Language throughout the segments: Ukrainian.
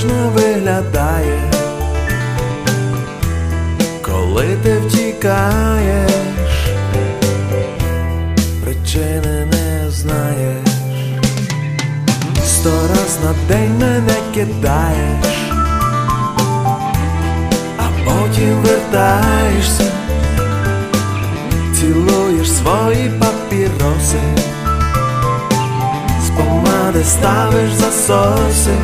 дивовижно виглядає, коли ти втікаєш, причини не знаєш. 100 раз на день мене кидаєш, а потім вертаєшся, цілуєш свої папіроси, з помади ставиш засоси,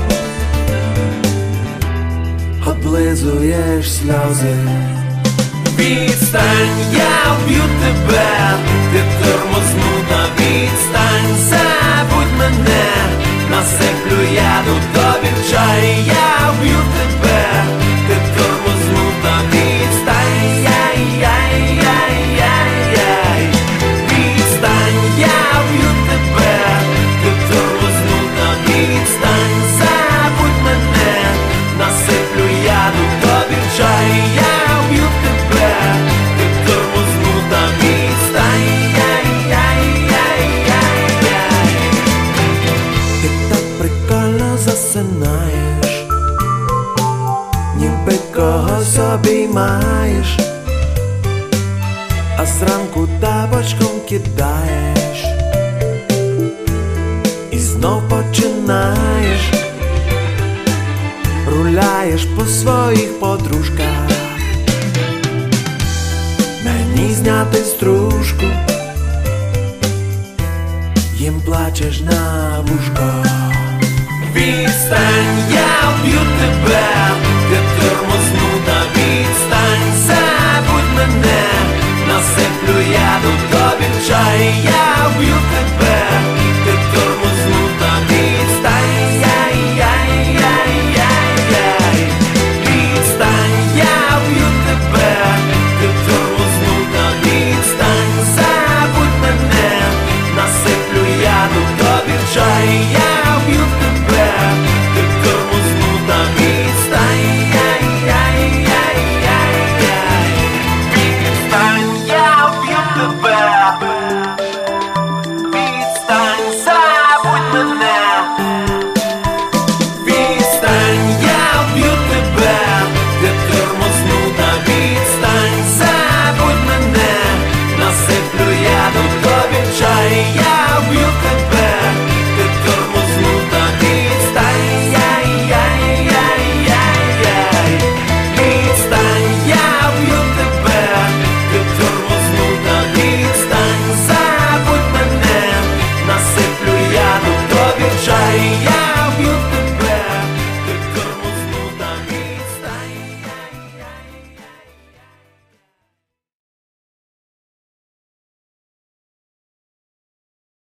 облизуєш сльози. Відстань, я вб'ю тебе, ти тормознута, відстань, забудь мене, насиплю яду тобі в чай, я вб'ю тебе, ти тормознута, відстань, яй-яй-яй-яй-яй. Відстань, я вб'ю тебе, ти тормознута, відстань, забудь мене, насиплю яду тобі в чай, я вб'ю тебе, ти тормознута, відстань, яй-яй-яй-яй-яй. Ти так прикольно засинаєш, ніби когось обіймаєш, а зранку тапочком кидаєш і знов починаєш, руляєш по своїх подружках, мені зняти стружку, їм плачеш на вушко. Відстань, я вб'ю тебе,